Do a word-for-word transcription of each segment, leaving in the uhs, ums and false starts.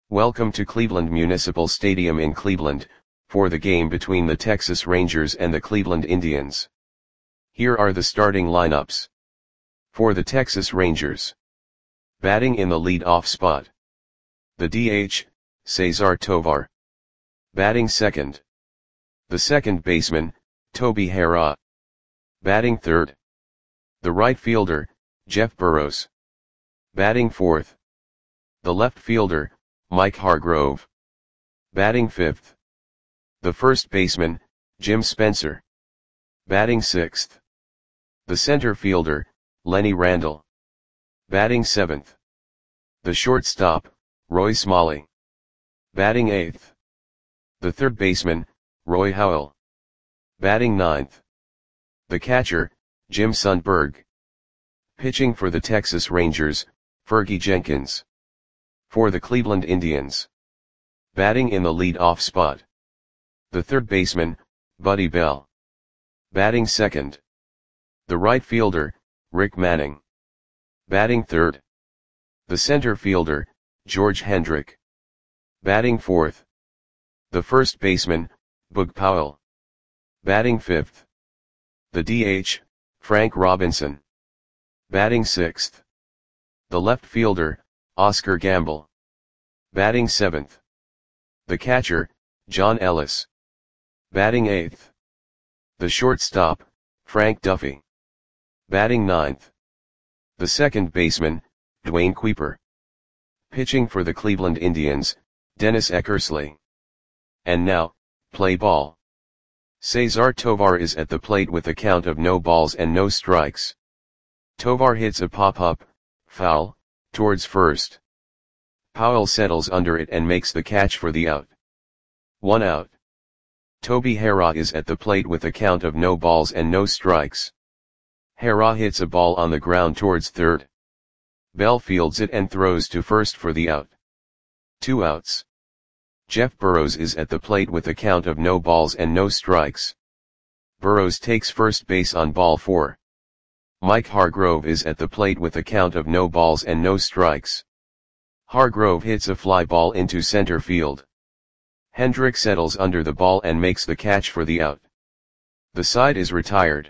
Welcome to Cleveland Municipal Stadium in Cleveland, for the game between the Texas Rangers and the Cleveland Indians. Here are the starting lineups. For the Texas Rangers. Batting in the lead-off spot. The D H, Cesar Tovar. Batting second. The second baseman, Toby Harrah. Batting third. The right fielder, Jeff Burroughs. Batting fourth. The left fielder, Mike Hargrove. Batting fifth. The first baseman, Jim Spencer. Batting sixth. The center fielder, Lenny Randle. Batting seventh. The shortstop, Roy Smalley. Batting eighth. The third baseman, Roy Howell. Batting ninth. The catcher, Jim Sundberg. Pitching for the Texas Rangers, Fergie Jenkins. For the Cleveland Indians. Batting in the lead-off spot. The third baseman, Buddy Bell. Batting second. The right fielder, Rick Manning. Batting third. The center fielder, George Hendrick. Batting fourth. The first baseman, Boog Powell. Batting fifth. The D H, Frank Robinson. Batting sixth. The left fielder, Oscar Gamble. Batting seventh. The catcher, John Ellis. Batting eighth. The shortstop, Frank Duffy. Batting ninth. The second baseman, Dwayne Kuiper. Pitching for the Cleveland Indians, Dennis Eckersley. And now, play ball. Cesar Tovar is at the plate with a count of no balls and no strikes. Tovar hits a pop-up, foul, towards first. Powell settles under it and makes the catch for the out. One out. Toby Harrah is at the plate with a count of no balls and no strikes. Harrah hits a ball on the ground towards third. Bell fields it and throws to first for the out. Two outs. Jeff Burroughs is at the plate with a count of no balls and no strikes. Burroughs takes first base on ball four. Mike Hargrove is at the plate with a count of no balls and no strikes. Hargrove hits a fly ball into center field. Hendrick settles under the ball and makes the catch for the out. The side is retired.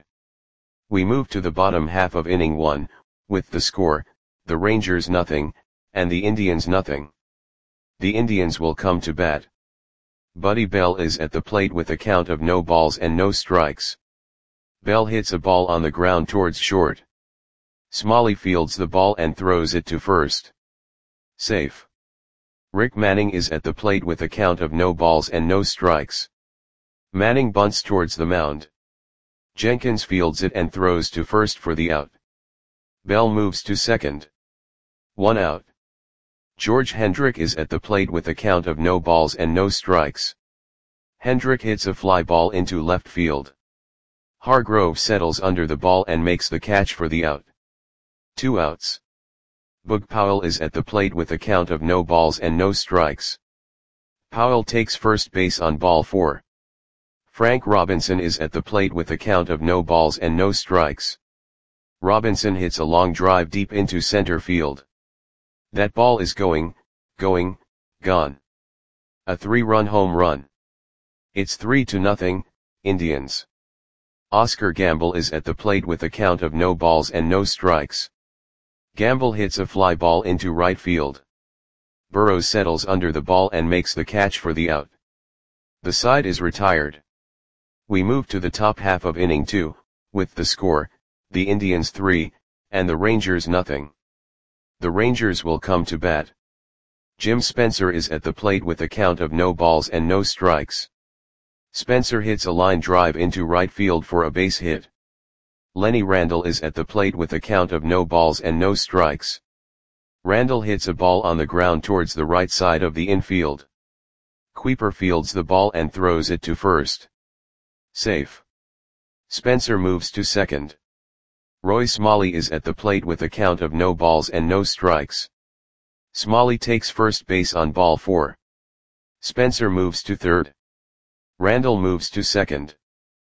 We move to the bottom half of inning one, with the score, the Rangers nothing, and the Indians nothing. The Indians will come to bat. Buddy Bell is at the plate with a count of no balls and no strikes. Bell hits a ball on the ground towards short. Smalley fields the ball and throws it to first. Safe. Rick Manning is at the plate with a count of no balls and no strikes. Manning bunts towards the mound. Jenkins fields it and throws to first for the out. Bell moves to second. One out. George Hendrick is at the plate with a count of no balls and no strikes. Hendrick hits a fly ball into left field. Hargrove settles under the ball and makes the catch for the out. Two outs. Boog Powell is at the plate with a count of no balls and no strikes. Powell takes first base on ball four. Frank Robinson is at the plate with a count of no balls and no strikes. Robinson hits a long drive deep into center field. That ball is going, going, gone. A three-run home run. It's three to nothing, Indians. Oscar Gamble is at the plate with a count of no balls and no strikes. Gamble hits a fly ball into right field. Burroughs settles under the ball and makes the catch for the out. The side is retired. We move to the top half of inning two, with the score, the Indians three, and the Rangers nothing. The Rangers will come to bat. Jim Spencer is at the plate with a count of no balls and no strikes. Spencer hits a line drive into right field for a base hit. Lenny Randle is at the plate with a count of no balls and no strikes. Randle hits a ball on the ground towards the right side of the infield. Kuiper fields the ball and throws it to first. Safe. Spencer moves to second. Roy Smalley is at the plate with a count of no balls and no strikes. Smalley takes first base on ball four. Spencer moves to third. Randle moves to second.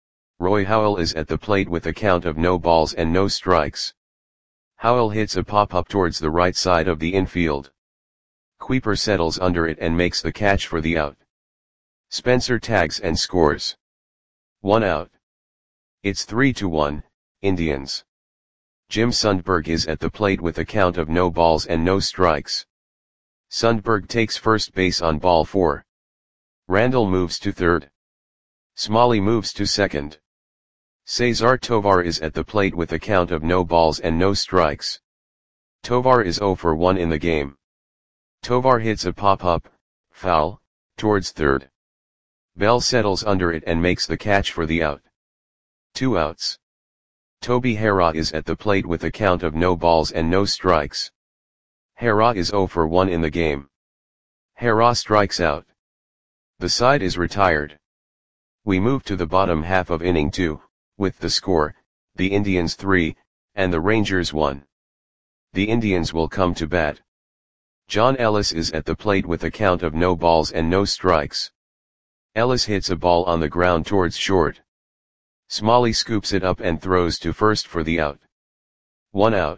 Roy Howell is at the plate with a count of no balls and no strikes. Howell hits a pop-up towards the right side of the infield. Kuiper settles under it and makes the catch for the out. Spencer tags and scores. One out. It's three to one, Indians. Jim Sundberg is at the plate with a count of no balls and no strikes. Sundberg takes first base on ball four. Randall moves to third. Smalley moves to second. Cesar Tovar is at the plate with a count of no balls and no strikes. Tovar is zero for one in the game. Tovar hits a pop-up, foul, towards third. Bell settles under it and makes the catch for the out. Two outs. Toby Harrah is at the plate with a count of no balls and no strikes. Harrah is zero for one in the game. Harrah strikes out. The side is retired. We move to the bottom half of inning two, with the score, the Indians three, and the Rangers one. The Indians will come to bat. John Ellis is at the plate with a count of no balls and no strikes. Ellis hits a ball on the ground towards short. Smalley scoops it up and throws to first for the out. One out.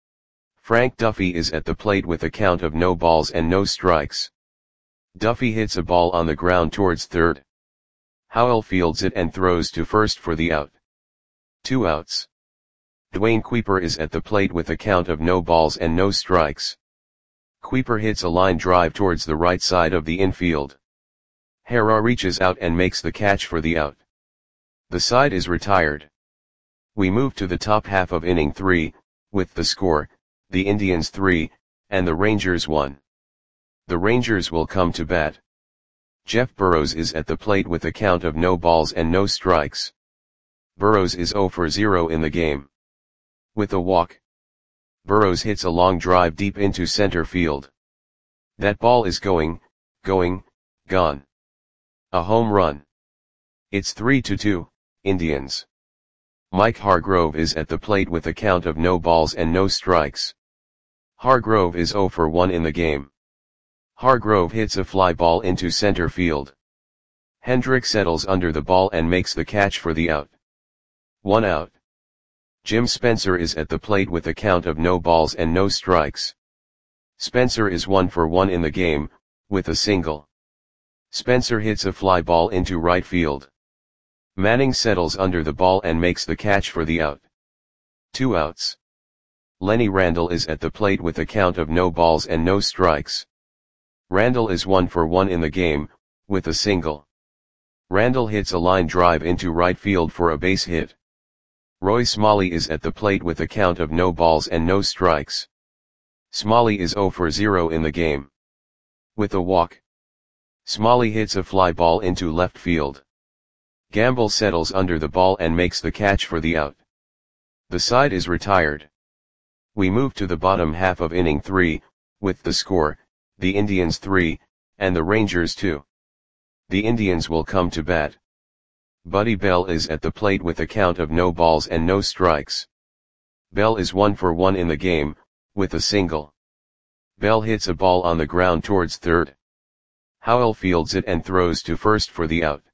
Frank Duffy is at the plate with a count of no balls and no strikes. Duffy hits a ball on the ground towards third. Howell fields it and throws to first for the out. Two outs. Dwayne Kuiper is at the plate with a count of no balls and no strikes. Kuiper hits a line drive towards the right side of the infield. Harrah reaches out and makes the catch for the out. The side is retired. We move to the top half of inning three, with the score, the Indians three, and the Rangers one. The Rangers will come to bat. Jeff Burrows is at the plate with a count of no balls and no strikes. Burrows is zero for zero in the game. With a walk. Burrows hits a long drive deep into center field. That ball is going, going, gone. A home run. It's three to two, Indians. Mike Hargrove is at the plate with a count of no balls and no strikes. Hargrove is zero for one in the game. Hargrove hits a fly ball into center field. Hendrick settles under the ball and makes the catch for the out. One out. Jim Spencer is at the plate with a count of no balls and no strikes. Spencer is one for one in the game, with a single. Spencer hits a fly ball into right field. Manning settles under the ball and makes the catch for the out. Two outs. Lenny Randall is at the plate with a count of no balls and no strikes. Randall is one for one in the game, with a single. Randall hits a line drive into right field for a base hit. Roy Smalley is at the plate with a count of no balls and no strikes. Smalley is zero for zero in the game. With a walk. Smalley hits a fly ball into left field. Gamble settles under the ball and makes the catch for the out. The side is retired. We move to the bottom half of inning three, with the score, the Indians three, and the Rangers two. The Indians will come to bat. Buddy Bell is at the plate with a count of no balls and no strikes. Bell is one for one in the game, with a single. Bell hits a ball on the ground towards third. Howell fields it and throws to first for the out.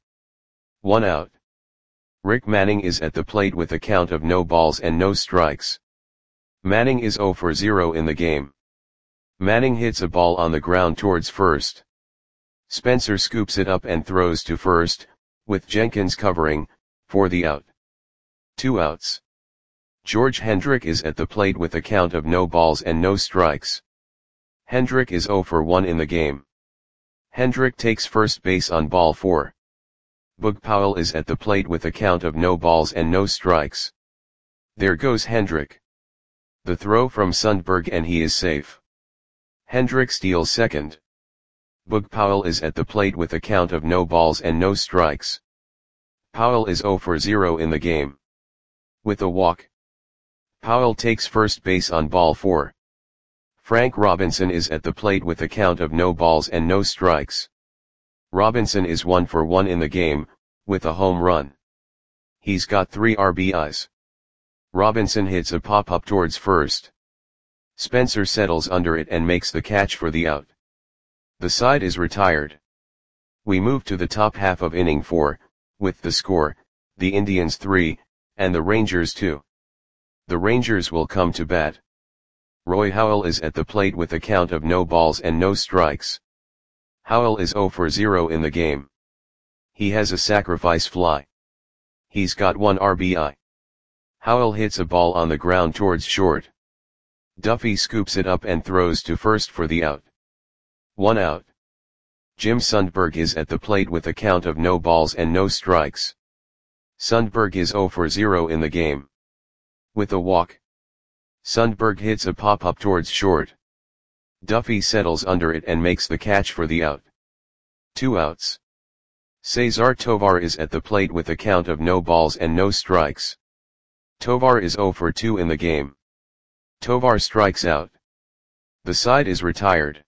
One out. Rick Manning is at the plate with a count of no balls and no strikes. Manning is zero for zero in the game. Manning hits a ball on the ground towards first. Spencer scoops it up and throws to first, with Jenkins covering, for the out. Two outs. George Hendrick is at the plate with a count of no balls and no strikes. Hendrick is zero for one in the game. Hendrick takes first base on ball four. Boog Powell is at the plate with a count of no balls and no strikes. There goes Hendrick. The throw from Sundberg and he is safe. Hendrick steals second. Boog Powell is at the plate with a count of no balls and no strikes. Powell is zero for zero in the game. With a walk. Powell takes first base on ball four. Frank Robinson is at the plate with a count of no balls and no strikes. Robinson is one for one in the game, with a home run. He's got three R B Is. Robinson hits a pop-up towards first. Spencer settles under it and makes the catch for the out. The side is retired. We move to the top half of inning four, with the score, the Indians three, and the Rangers two. The Rangers will come to bat. Roy Howell is at the plate with a count of no balls and no strikes. Howell is zero for zero in the game. He has a sacrifice fly. He's got one R B I. Howell hits a ball on the ground towards short. Duffy scoops it up and throws to first for the out. One out. Jim Sundberg is at the plate with a count of no balls and no strikes. Sundberg is zero for zero in the game. With a walk. Sundberg hits a pop-up towards short. Duffy settles under it and makes the catch for the out. Two outs. Cesar Tovar is at the plate with a count of no balls and no strikes. Tovar is zero for two in the game. Tovar strikes out. The side is retired.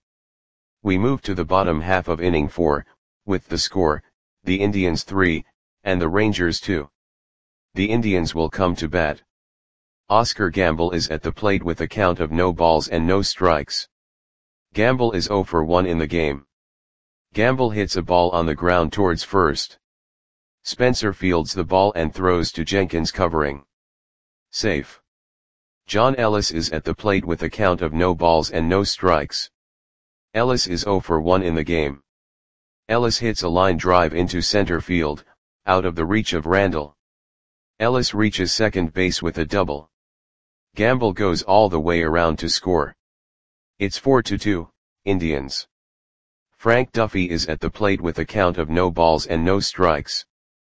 We move to the bottom half of inning four, with the score, the Indians three, and the Rangers two. The Indians will come to bat. Oscar Gamble is at the plate with a count of no balls and no strikes. Gamble is zero for one in the game. Gamble hits a ball on the ground towards first. Spencer fields the ball and throws to Jenkins covering. Safe. John Ellis is at the plate with a count of no balls and no strikes. Ellis is zero for one in the game. Ellis hits a line drive into center field, out of the reach of Randall. Ellis reaches second base with a double. Gamble goes all the way around to score. It's four to two, Indians. Frank Duffy is at the plate with a count of no balls and no strikes.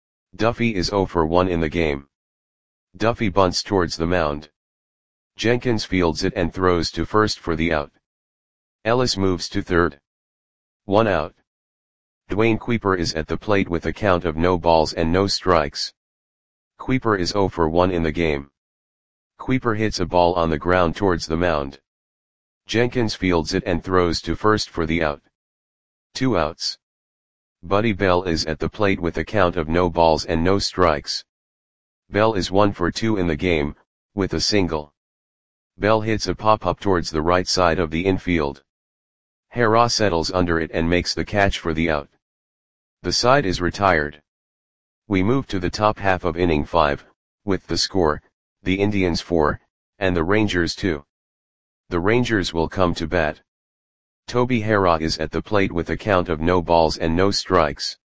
Duffy is zero for one in the game. Duffy bunts towards the mound. Jenkins fields it and throws to first for the out. Ellis moves to third. One out. Dwayne Kuiper is at the plate with a count of no balls and no strikes. Kuiper is zero for one in the game. Kuiper hits a ball on the ground towards the mound. Jenkins fields it and throws to first for the out. Two outs. Buddy Bell is at the plate with a count of no balls and no strikes. Bell is one for two in the game, with a single. Bell hits a pop-up towards the right side of the infield. Hera settles under it and makes the catch for the out. The side is retired. We move to the top half of inning five, with the score, the Indians four, and the Rangers two. The Rangers will come to bat. Toby Hera is at the plate with a count of no balls and no strikes.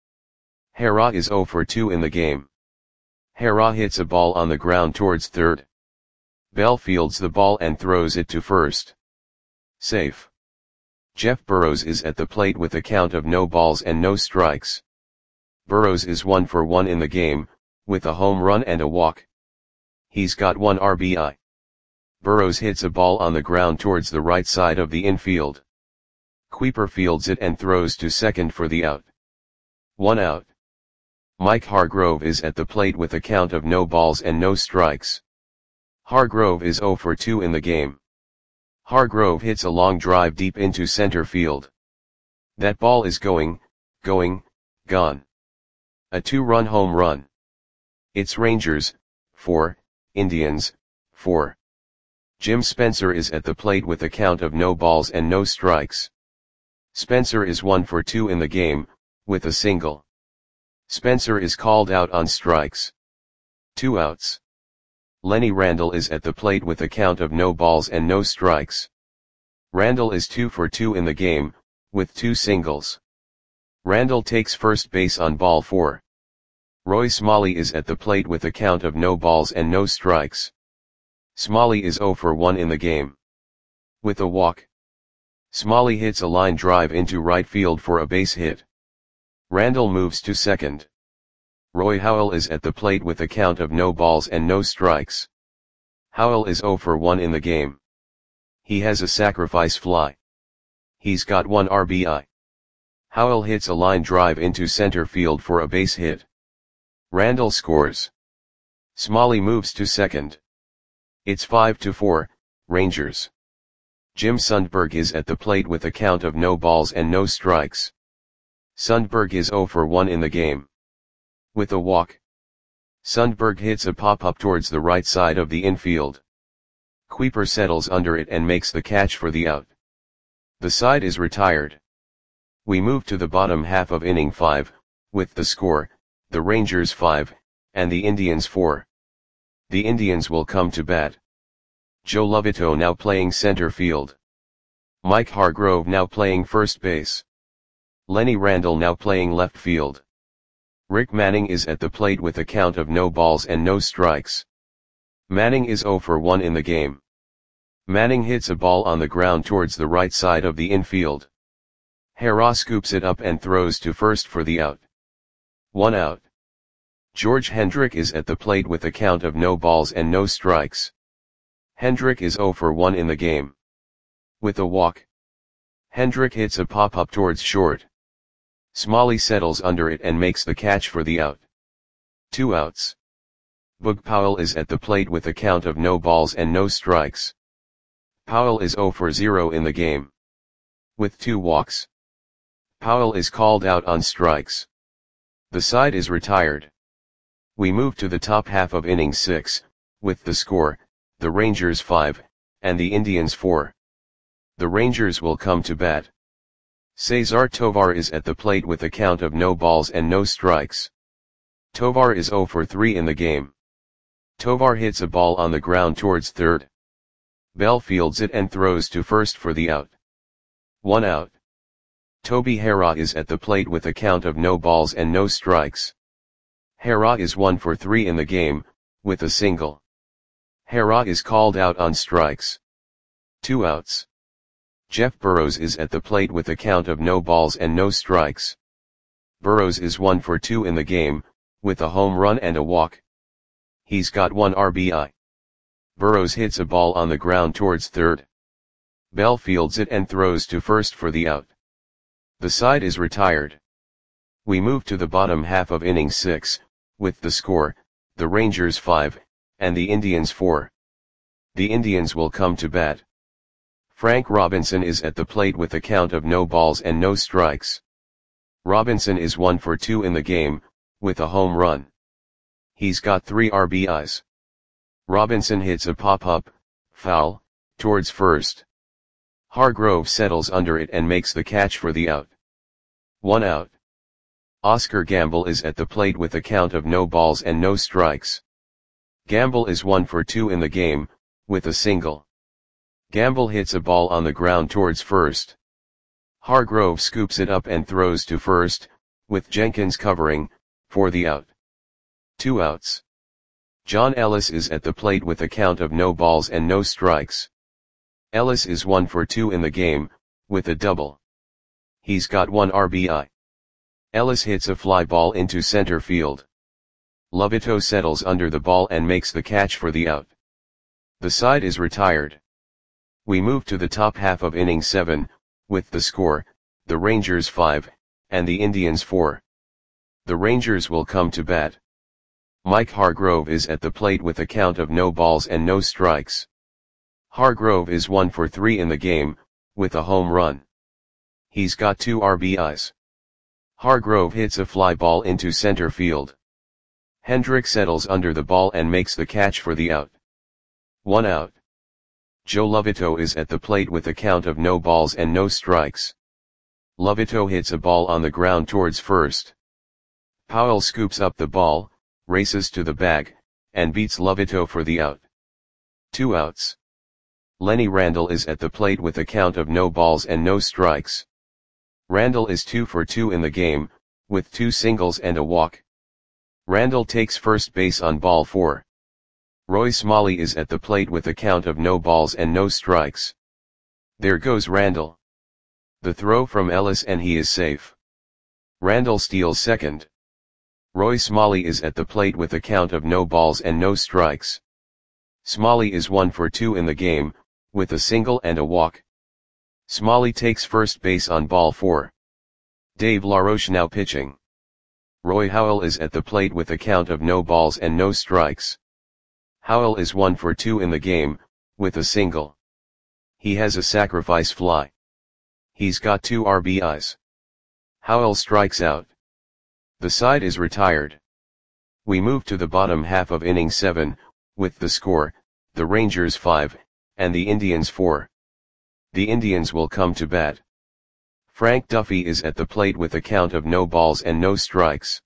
Hera is zero for two in the game. Hera hits a ball on the ground towards third. Bell fields the ball and throws it to first. Safe. Jeff Burrows is at the plate with a count of no balls and no strikes. Burrows is one for one in the game, with a home run and a walk. He's got one R B I. Burrows hits a ball on the ground towards the right side of the infield. Kuiper fields it and throws to second for the out. One out. Mike Hargrove is at the plate with a count of no balls and no strikes. Hargrove is zero for two in the game. Hargrove hits a long drive deep into center field. That ball is going, going, gone. A two-run home run. It's Rangers, four, Indians, four. Jim Spencer is at the plate with a count of no balls and no strikes. Spencer is one for two in the game, with a single. Spencer is called out on strikes. Two outs. Lenny Randall is at the plate with a count of no balls and no strikes. Randall is two for two in the game, with two singles. Randall takes first base on ball four. Roy Smalley is at the plate with a count of no balls and no strikes. Smalley is zero for one in the game. With a walk. Smalley hits a line drive into right field for a base hit. Randall moves to second. Roy Howell is at the plate with a count of no balls and no strikes. Howell is zero for one in the game. He has a sacrifice fly. He's got one R B I. Howell hits a line drive into center field for a base hit. Randall scores. Smalley moves to second. It's five to four, Rangers. Jim Sundberg is at the plate with a count of no balls and no strikes. Sundberg is zero for one in the game. With a walk. Sundberg hits a pop-up towards the right side of the infield. Kuiper settles under it and makes the catch for the out. The side is retired. We move to the bottom half of inning five, with the score, the Rangers five, and the Indians four. The Indians will come to bat. Joe Lovito now playing center field. Mike Hargrove now playing first base. Lenny Randle now playing left field. Rick Manning is at the plate with a count of no balls and no strikes. Manning is zero for one in the game. Manning hits a ball on the ground towards the right side of the infield. Harrah scoops it up and throws to first for the out. One out. George Hendrick is at the plate with a count of no balls and no strikes. Hendrick is zero for one in the game. With a walk. Hendrick hits a pop-up towards short. Smalley settles under it and makes the catch for the out. Two outs. Boog Powell is at the plate with a count of no balls and no strikes. Powell is zero for zero in the game. With two walks. Powell is called out on strikes. The side is retired. We move to the top half of inning six, with the score, the Rangers five, and the Indians four. The Rangers will come to bat. Cesar Tovar is at the plate with a count of no balls and no strikes. Tovar is zero for three in the game. Tovar hits a ball on the ground towards third. Bell fields it and throws to first for the out. One out. Toby Harrah is at the plate with a count of no balls and no strikes. Harrah is one for three in the game, with a single. Harrah is called out on strikes. Two outs. Jeff Burrows is at the plate with a count of no balls and no strikes. Burrows is one for two in the game, with a home run and a walk. He's got one R B I. Burrows hits a ball on the ground towards third. Bell fields it and throws to first for the out. The side is retired. We move to the bottom half of inning six, with the score, the Rangers five, and the Indians four. The Indians will come to bat. Frank Robinson is at the plate with a count of no balls and no strikes. Robinson is one for two in the game, with a home run. He's got three R B Is. Robinson hits a pop-up, foul, towards first. Hargrove settles under it and makes the catch for the out. One out. Oscar Gamble is at the plate with a count of no balls and no strikes. Gamble is one for two in the game, with a single. Gamble hits a ball on the ground towards first. Hargrove scoops it up and throws to first, with Jenkins covering, for the out. Two outs. John Ellis is at the plate with a count of no balls and no strikes. Ellis is one for two in the game, with a double. He's got one R B I. Ellis hits a fly ball into center field. Lovito settles under the ball and makes the catch for the out. The side is retired. We move to the top half of inning seven, with the score, the Rangers five, and the Indians four. The Rangers will come to bat. Mike Hargrove is at the plate with a count of no balls and no strikes. Hargrove is one for three in the game, with a home run. He's got two R B Is. Hargrove hits a fly ball into center field. Hendrick settles under the ball and makes the catch for the out. One out. Joe Lovito is at the plate with a count of no balls and no strikes. Lovito hits a ball on the ground towards first. Powell scoops up the ball, races to the bag, and beats Lovito for the out. Two outs. Lenny Randle is at the plate with a count of no balls and no strikes. Randle is two for two in the game, with two singles and a walk. Randle takes first base on ball four. Roy Smalley is at the plate with a count of no balls and no strikes. There goes Randle. The throw from Ellis and he is safe. Randle steals second. Roy Smalley is at the plate with a count of no balls and no strikes. Smalley is one for two in the game, with a single and a walk. Smalley takes first base on ball four. Dave LaRoche now pitching. Roy Howell is at the plate with a count of no balls and no strikes. Howell is one for two in the game, with a single. He has a sacrifice fly. He's got two R B Is. Howell strikes out. The side is retired. We move to the bottom half of inning seven, with the score, the Rangers five, and the Indians four. The Indians will come to bat. Frank Duffy is at the plate with a count of no balls and no strikes.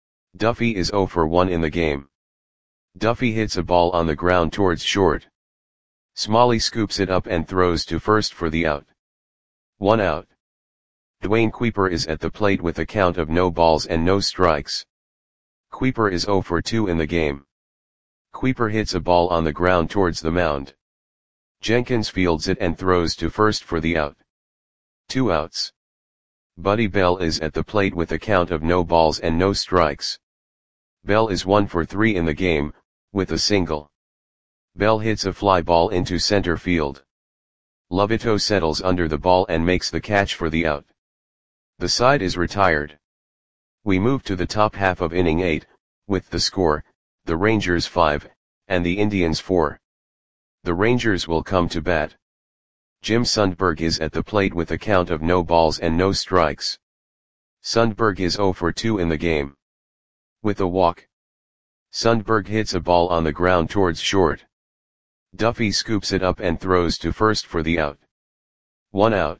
Duffy is zero for one in the game. Duffy hits a ball on the ground towards short. Smalley scoops it up and throws to first for the out. One out. Dwayne Kuiper is at the plate with a count of no balls and no strikes. Kuiper is zero for two in the game. Kuiper hits a ball on the ground towards the mound. Jenkins fields it and throws to first for the out. Two outs. Buddy Bell is at the plate with a count of no balls and no strikes. Bell is one for three in the game, with a single. Bell hits a fly ball into center field. Lovito settles under the ball and makes the catch for the out. The side is retired. We move to the top half of inning eight, with the score, the Rangers five, and the Indians four. The Rangers will come to bat. Jim Sundberg is at the plate with a count of no balls and no strikes. Sundberg is zero for two in the game. With a walk. Sundberg hits a ball on the ground towards short. Duffy scoops it up and throws to first for the out. One out.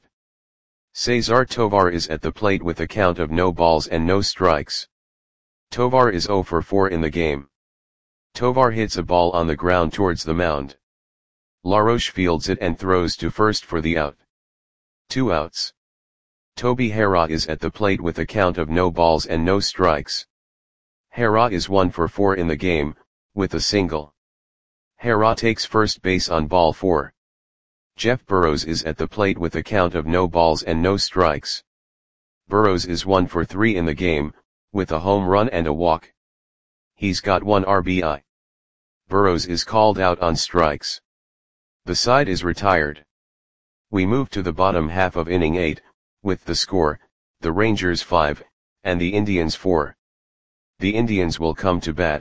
Cesar Tovar is at the plate with a count of no balls and no strikes. Tovar is zero for four in the game. Tovar hits a ball on the ground towards the mound. LaRoche fields it and throws to first for the out. Two outs. Toby Harrah is at the plate with a count of no balls and no strikes. Harrah is one for four in the game, with a single. Harrah takes first base on ball four. Jeff Burrows is at the plate with a count of no balls and no strikes. Burrows is one for three in the game, with a home run and a walk. He's got one R B I. Burrows is called out on strikes. The side is retired. We move to the bottom half of inning eight, with the score, the Rangers five, and the Indians four. The Indians will come to bat.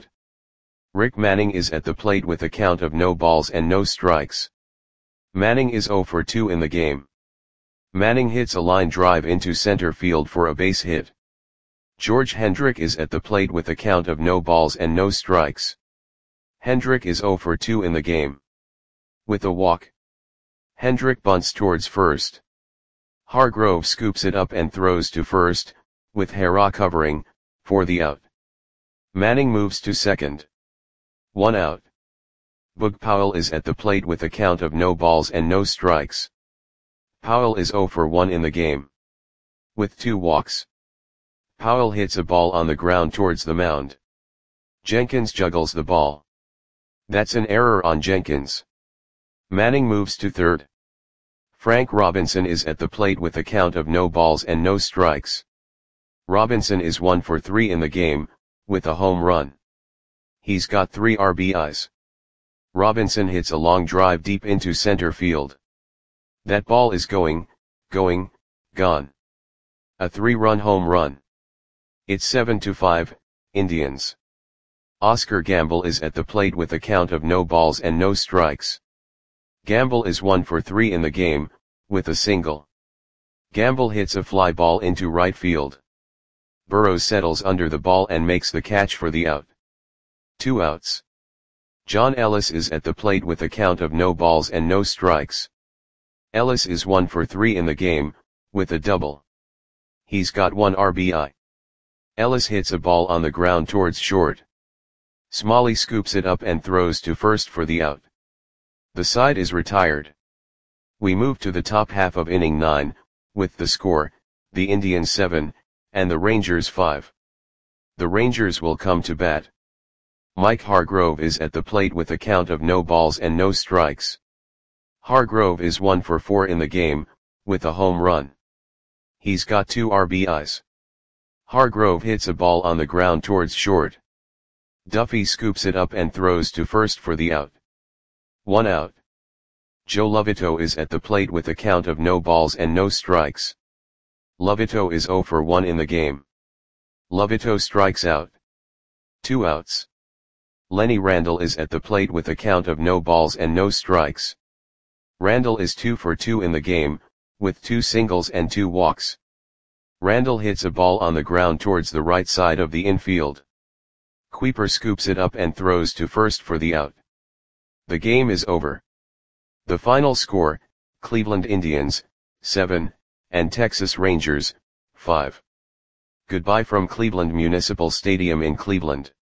Rick Manning is at the plate with a count of no balls and no strikes. Manning is zero for two in the game. Manning hits a line drive into center field for a base hit. George Hendrick is at the plate with a count of no balls and no strikes. Hendrick is zero for two in the game. With a walk. Hendrick bunts towards first. Hargrove scoops it up and throws to first, with Harrah covering, for the out. Manning moves to second. One out. Boog Powell is at the plate with a count of no balls and no strikes. Powell is zero for one in the game. With two walks. Powell hits a ball on the ground towards the mound. Jenkins juggles the ball. That's an error on Jenkins. Manning moves to third. Frank Robinson is at the plate with a count of no balls and no strikes. Robinson is one for three in the game, with a home run. He's got three R B Is. Robinson hits a long drive deep into center field. That ball is going, going, gone. A three-run home run. It's seven to five, Indians. Oscar Gamble is at the plate with a count of no balls and no strikes. Gamble is one for three in the game, with a single. Gamble hits a fly ball into right field. Burrows settles under the ball and makes the catch for the out. Two outs. John Ellis is at the plate with a count of no balls and no strikes. Ellis is one for three in the game, with a double. He's got one R B I. Ellis hits a ball on the ground towards short. Smalley scoops it up and throws to first for the out. The side is retired. We move to the top half of inning nine, with the score, the Indians seven, and the Rangers five. The Rangers will come to bat. Mike Hargrove is at the plate with a count of no balls and no strikes. Hargrove is one for four in the game, with a home run. He's got two R B Is. Hargrove hits a ball on the ground towards short. Duffy scoops it up and throws to first for the out. One out. Joe Lovito is at the plate with a count of no balls and no strikes. Lovito is zero for one in the game. Lovito strikes out. Two outs. Lenny Randle is at the plate with a count of no balls and no strikes. Randle is two for two in the game, with two singles and two walks. Randle hits a ball on the ground towards the right side of the infield. Kuiper scoops it up and throws to first for the out. The game is over. The final score, Cleveland Indians, seven, and Texas Rangers, five. Goodbye from Cleveland Municipal Stadium in Cleveland.